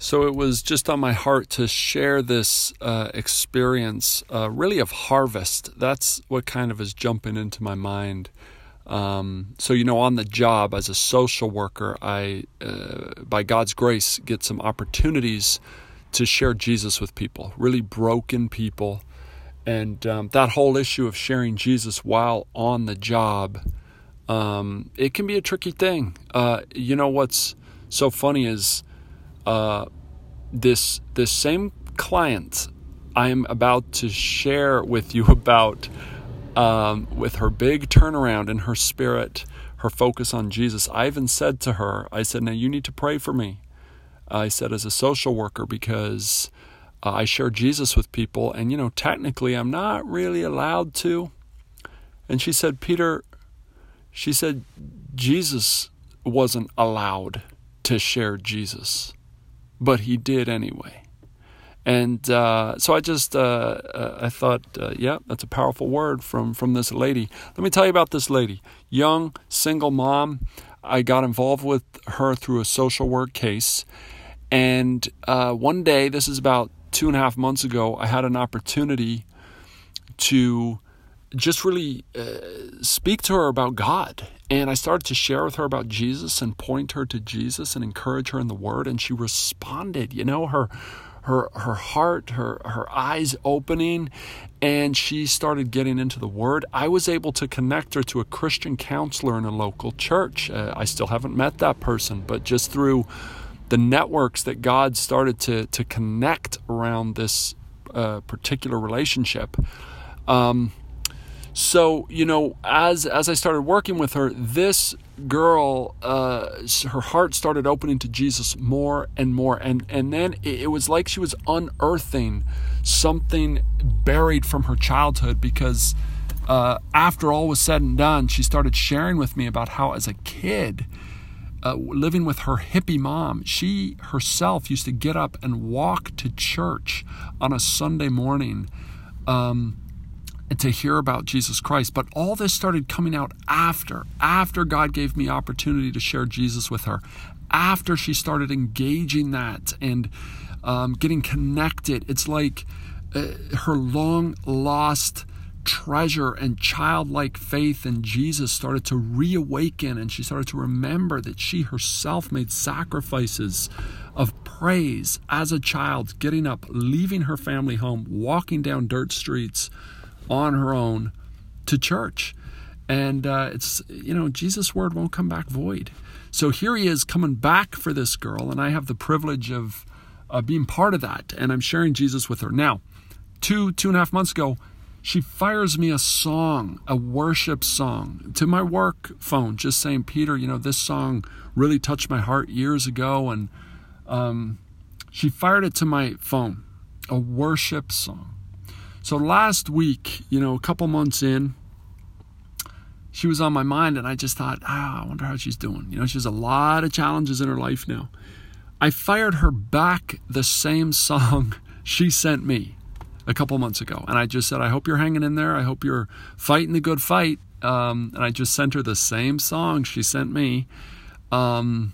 So it was just on my heart to share this experience, really of harvest. That's what kind of is jumping into my mind. On the job as a social worker, I, by God's grace, get some opportunities to share Jesus with people, really broken people. And that whole issue of sharing Jesus while on the job, it can be a tricky thing. What's so funny is this same client I am about to share with you about, with her big turnaround in her spirit, her focus on Jesus. I even said to her, I said, now you need to pray for me. I said, as a social worker, because I share Jesus with people, and technically I'm not really allowed to. And she said, Peter, Jesus wasn't allowed to share Jesus, but he did anyway. And so I just, I thought, that's a powerful word from this lady. Let me tell you about this lady. Young, single mom. I got involved with her through a social work case. And one day, this is about 2.5 months ago, I had an opportunity to just really speak to her about God. And I started to share with her about Jesus and point her to Jesus and encourage her in the Word. And she responded, her heart, her eyes opening, and she started getting into the Word. I was able to connect her to a Christian counselor in a local church. I still haven't met that person, but just through the networks that God started to connect around this particular relationship. So, as I started working with her, this girl, her heart started opening to Jesus more and more. And then it was like she was unearthing something buried from her childhood, because after all was said and done, she started sharing with me about how as a kid, living with her hippie mom, she herself used to get up and walk to church on a Sunday morning, and to hear about Jesus Christ. But all this started coming out after God gave me opportunity to share Jesus with her, after she started engaging that and getting connected. It's like her long lost treasure and childlike faith in Jesus started to reawaken, and she started to remember that she herself made sacrifices of praise as a child, getting up, leaving her family home, walking down dirt streets on her own to church. And it's, Jesus' word won't come back void. So here he is coming back for this girl, and I have the privilege of being part of that, and I'm sharing Jesus with her. Now, 2.5 months ago, she fires me a song, a worship song, to my work phone, just saying, Peter, this song really touched my heart years ago, and she fired it to my phone, a worship song. So last week, a couple months in, she was on my mind, and I just thought, I wonder how she's doing. She has a lot of challenges in her life now. I fired her back the same song she sent me a couple months ago. And I just said, I hope you're hanging in there. I hope you're fighting the good fight. And I just sent her the same song she sent me. And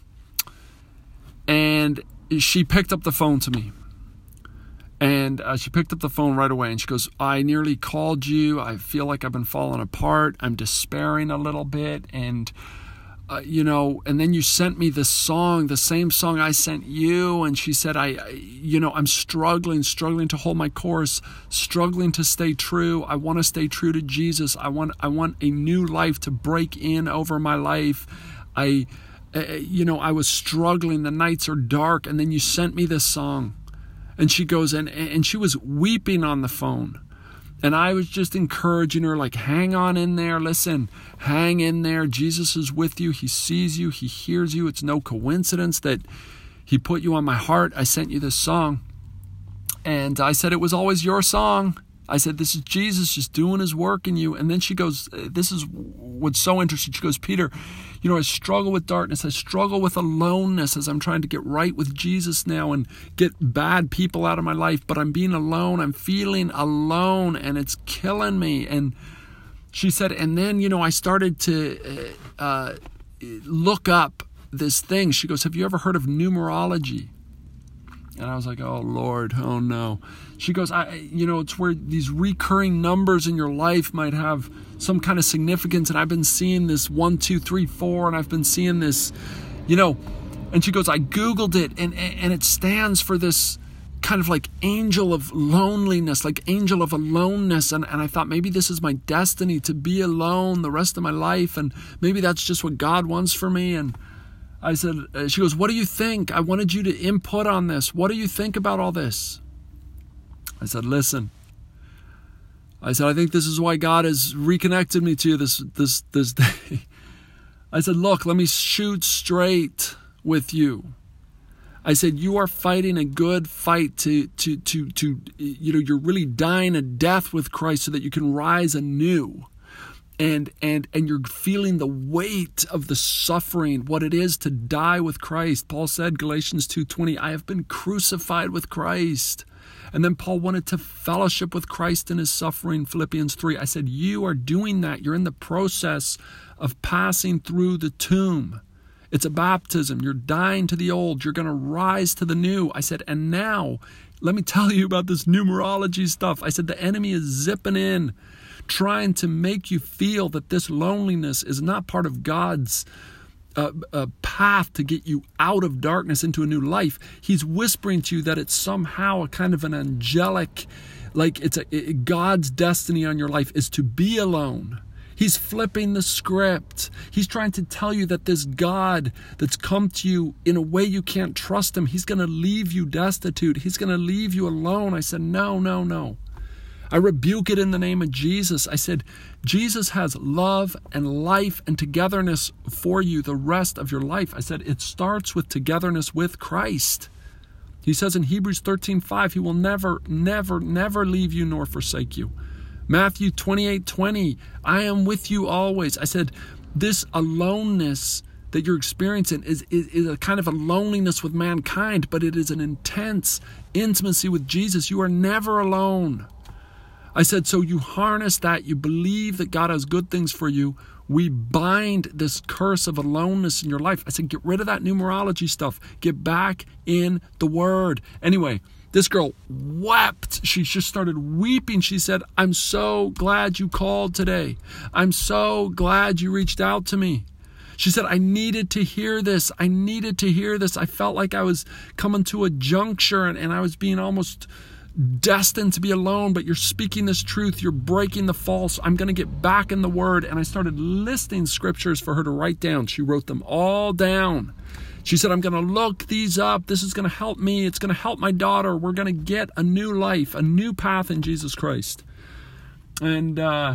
she picked up the phone to me. And she picked up the phone right away, and she goes, I nearly called you. I feel like I've been falling apart. I'm despairing a little bit. And, and then you sent me this song, the same song I sent you. And she said, I'm struggling to hold my course, struggling to stay true. I want to stay true to Jesus. I want a new life to break in over my life. I was struggling. The nights are dark. And then you sent me this song. And she goes, and she was weeping on the phone. And I was just encouraging her, like, hang on in there. Listen, hang in there. Jesus is with you. He sees you. He hears you. It's no coincidence that he put you on my heart. I sent you this song. And I said, it was always your song. I said, this is Jesus just doing his work in you. And then she goes, this is what's so interesting. She goes, Peter, I struggle with darkness. I struggle with aloneness as I'm trying to get right with Jesus now and get bad people out of my life. But I'm being alone. I'm feeling alone, and it's killing me. And she said, and then, I started to look up this thing. She goes, have you ever heard of numerology? And I was like, oh, Lord, oh, no. She goes, it's where these recurring numbers in your life might have some kind of significance. And I've been seeing this 1, 2, 3, 4, and I've been seeing this, And she goes, I Googled it, and it stands for this kind of like angel of loneliness, like angel of aloneness. And I thought maybe this is my destiny, to be alone the rest of my life. And maybe that's just what God wants for me. And I said, she goes, what do you think? I wanted you to input on this. What do you think about all this? I said, listen. I said, I think this is why God has reconnected me to you this day. I said, look, let me shoot straight with you. I said, you are fighting a good fight to you're really dying a death with Christ so that you can rise anew. And you're feeling the weight of the suffering, what it is to die with Christ. Paul said, Galatians 2:20, I have been crucified with Christ. And then Paul wanted to fellowship with Christ in his suffering, Philippians 3. I said, you are doing that. You're in the process of passing through the tomb. It's a baptism. You're dying to the old. You're going to rise to the new. I said, and now, let me tell you about this numerology stuff. I said, the enemy is zipping in, trying to make you feel that this loneliness is not part of God's path to get you out of darkness into a new life. He's whispering to you that it's somehow a kind of an angelic, like God's destiny on your life is to be alone. He's flipping the script. He's trying to tell you that this God that's come to you in a way you can't trust him, he's going to leave you destitute. He's going to leave you alone. I said, no. I rebuke it in the name of Jesus. I said, Jesus has love and life and togetherness for you the rest of your life. I said, it starts with togetherness with Christ. He says in Hebrews 13:5, he will never, never, never leave you nor forsake you. Matthew 28:20, I am with you always. I said, this aloneness that you're experiencing is a kind of a loneliness with mankind, but it is an intense intimacy with Jesus. You are never alone. I said, so you harness that, you believe that God has good things for you. We bind this curse of aloneness in your life. I said, get rid of that numerology stuff. Get back in the Word. Anyway, this girl wept. She just started weeping. She said, I'm so glad you called today. I'm so glad you reached out to me. She said, I needed to hear this. I needed to hear this. I felt like I was coming to a juncture and I was being almost destined to be alone, but you're speaking this truth. You're breaking the false. I'm going to get back in the Word. And I started listing scriptures for her to write down. She wrote them all down. She said, I'm going to look these up. This is going to help me. It's going to help my daughter. We're going to get a new life, a new path in Jesus Christ. And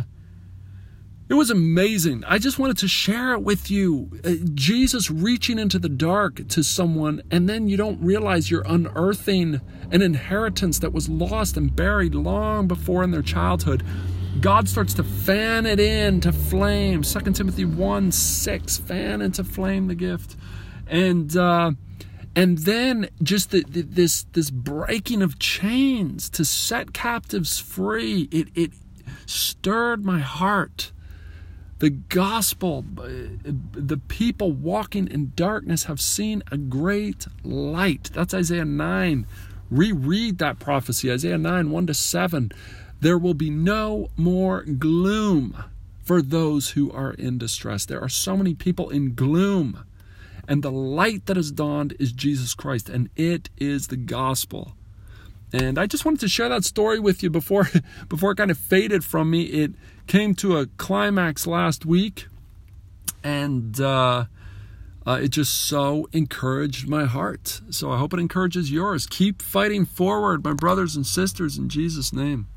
it was amazing. I just wanted to share it with you. Jesus reaching into the dark to someone, and then you don't realize you're unearthing an inheritance that was lost and buried long before in their childhood. God starts to fan it into flame. 2 Timothy 1:6, fan into flame the gift. And then just this breaking of chains to set captives free. It stirred my heart. The gospel, the people walking in darkness have seen a great light. That's Isaiah 9. Reread that prophecy, Isaiah 9, 1-7. There will be no more gloom for those who are in distress. There are so many people in gloom. And the light that has dawned is Jesus Christ, and it is the gospel. And I just wanted to share that story with you before it kind of faded from me. It came to a climax last week, and it just so encouraged my heart. So I hope it encourages yours. Keep fighting forward, my brothers and sisters, in Jesus' name.